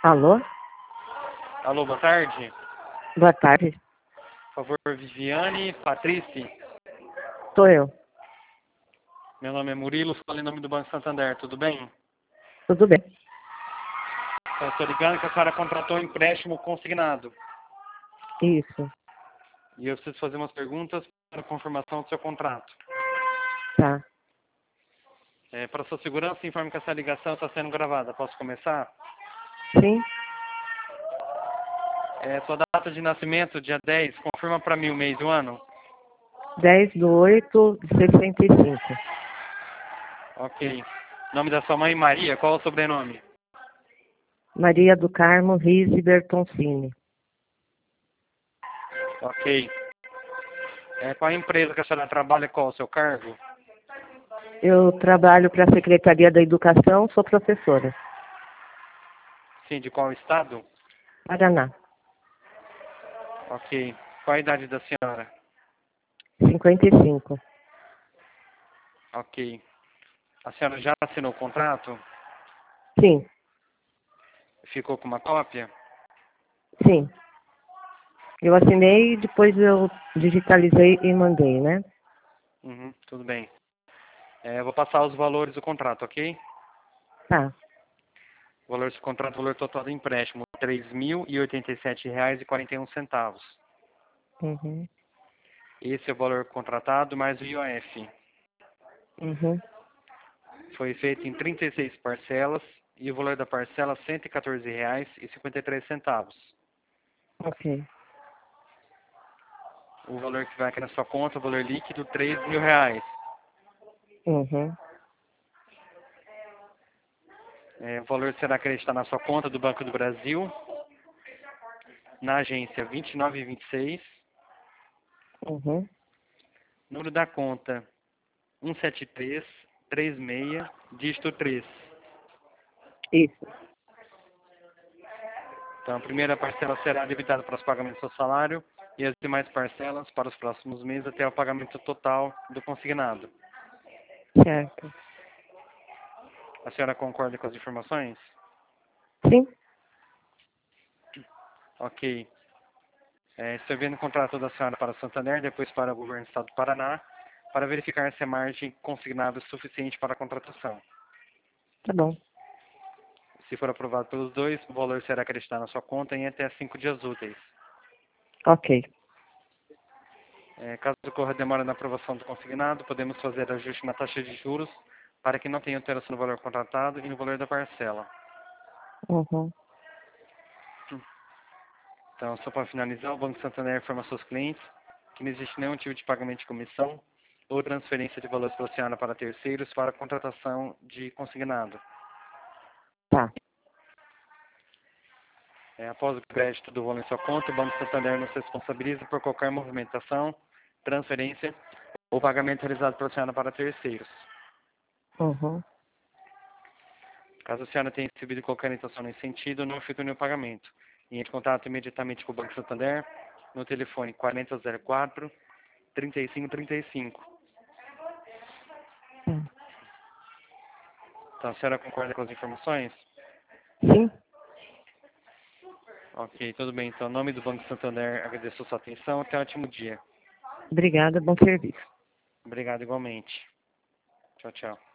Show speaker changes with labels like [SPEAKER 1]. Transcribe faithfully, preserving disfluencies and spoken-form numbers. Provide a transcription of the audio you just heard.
[SPEAKER 1] Alô?
[SPEAKER 2] Alô, boa tarde.
[SPEAKER 1] Boa tarde.
[SPEAKER 2] Por favor, Viviane Patrícia.
[SPEAKER 1] Sou eu.
[SPEAKER 2] Meu nome é Murilo, falo em nome do Banco Santander, tudo bem?
[SPEAKER 1] Tudo bem.
[SPEAKER 2] Eu estou ligando que a senhora contratou um empréstimo consignado.
[SPEAKER 1] Isso.
[SPEAKER 2] E eu preciso fazer umas perguntas para confirmação do seu contrato.
[SPEAKER 1] Tá.
[SPEAKER 2] É, para sua segurança, informe que essa ligação está sendo gravada. Posso começar?
[SPEAKER 1] Sim.
[SPEAKER 2] É, sua data de nascimento, dia dez, confirma para mim o mês e o ano?
[SPEAKER 1] dez do oito de sessenta e cinco.
[SPEAKER 2] Ok. Nome da sua mãe, Maria. Qual é o sobrenome?
[SPEAKER 1] Maria do Carmo Rizzi Bertoncini.
[SPEAKER 2] Ok. É, qual a empresa que a senhora trabalha e qual é o seu cargo?
[SPEAKER 1] Eu trabalho para a Secretaria da Educação, sou professora.
[SPEAKER 2] Sim, de qual estado?
[SPEAKER 1] Paraná.
[SPEAKER 2] Ok. Qual a idade da senhora?
[SPEAKER 1] cinquenta e cinco.
[SPEAKER 2] Ok. A senhora já assinou o contrato?
[SPEAKER 1] Sim.
[SPEAKER 2] Ficou com uma cópia?
[SPEAKER 1] Sim. Eu assinei e depois eu digitalizei e mandei, né?
[SPEAKER 2] Uhum, tudo bem. É, eu vou passar os valores do contrato, ok?
[SPEAKER 1] Tá.
[SPEAKER 2] O valor do contrato, o valor total do empréstimo, três mil e oitenta e sete reais e quarenta e um centavos.
[SPEAKER 1] Uhum.
[SPEAKER 2] Esse é o valor contratado mais o I O F.
[SPEAKER 1] Uhum.
[SPEAKER 2] Foi feito em trinta e seis parcelas e o valor da parcela cento e quatorze reais e cinquenta e três centavos.
[SPEAKER 1] Ok.
[SPEAKER 2] O valor que vai aqui na sua conta, o valor líquido, três mil reais.
[SPEAKER 1] Uhum.
[SPEAKER 2] É, o valor será acreditado na sua conta do Banco do Brasil, na agência vinte e nove vinte e seis,
[SPEAKER 1] Uhum.
[SPEAKER 2] número da conta um sete três três seis, dígito três.
[SPEAKER 1] Isso.
[SPEAKER 2] Então, a primeira parcela será debitada para os pagamentos do seu salário e as demais parcelas para os próximos meses até o pagamento total do consignado.
[SPEAKER 1] Certo.
[SPEAKER 2] A senhora concorda com as informações?
[SPEAKER 1] Sim.
[SPEAKER 2] Ok. É, estou vendo o contrato da senhora para o Santander, depois para o governo do estado do Paraná, para verificar se a margem consignável é suficiente para a contratação.
[SPEAKER 1] Tá bom.
[SPEAKER 2] Se for aprovado pelos dois, o valor será acreditado na sua conta em até cinco dias úteis.
[SPEAKER 1] Ok.
[SPEAKER 2] É, caso ocorra demora na aprovação do consignado, podemos fazer ajuste na taxa de juros para que não tenha alteração no valor contratado e no valor da parcela.
[SPEAKER 1] Uhum.
[SPEAKER 2] Então, só para finalizar, o Banco Santander informa aos seus clientes que não existe nenhum tipo de pagamento de comissão ou transferência de valores pela senhora para terceiros para a contratação de consignado.
[SPEAKER 1] Tá.
[SPEAKER 2] É, após o crédito do valor em sua conta, o Banco Santander não se responsabiliza por qualquer movimentação, transferência ou pagamento realizado pela senhora para terceiros.
[SPEAKER 1] Uhum.
[SPEAKER 2] Caso a senhora tenha recebido qualquer orientação nesse sentido, não efetue nenhum pagamento. E entre em contato imediatamente com o Banco Santander no telefone quarenta zero quatro, trinta e cinco trinta e cinco.
[SPEAKER 1] Tá.
[SPEAKER 2] Então, a senhora concorda com as informações?
[SPEAKER 1] Sim.
[SPEAKER 2] Ok, tudo bem. Então, em nome do Banco Santander, agradeço a sua atenção. Até um ótimo dia.
[SPEAKER 1] Obrigada, bom serviço.
[SPEAKER 2] Obrigado igualmente. Tchau, tchau.